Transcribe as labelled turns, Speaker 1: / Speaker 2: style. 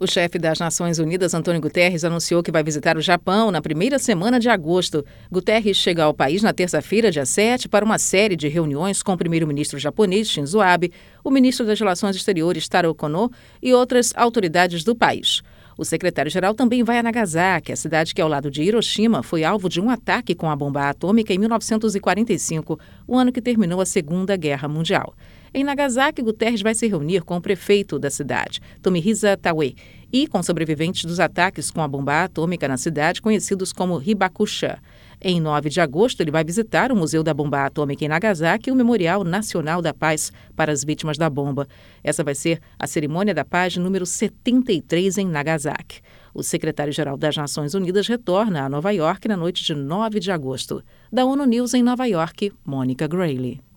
Speaker 1: O chefe das Nações Unidas, Antônio Guterres, anunciou que vai visitar o Japão na primeira semana de agosto. Guterres chega ao país na terça-feira, dia 7, para uma série de reuniões com o primeiro-ministro japonês, Shinzo Abe, o ministro das Relações Exteriores, Taro Kono, e outras autoridades do país. O secretário-geral também vai a Nagasaki, a cidade que, ao lado de Hiroshima, foi alvo de um ataque com a bomba atômica em 1945, o ano que terminou a Segunda Guerra Mundial. Em Nagasaki, Guterres vai se reunir com o prefeito da cidade, Tomihisa Taue, e com sobreviventes dos ataques com a bomba atômica na cidade, conhecidos como Hibakusha. Em 9 de agosto, ele vai visitar o Museu da Bomba Atômica em Nagasaki e o Memorial Nacional da Paz para as Vítimas da Bomba. Essa vai ser a cerimônia da paz número 73 em Nagasaki. O secretário-geral das Nações Unidas retorna a Nova York na noite de 9 de agosto. Da ONU News em Nova York, Mônica Grayle.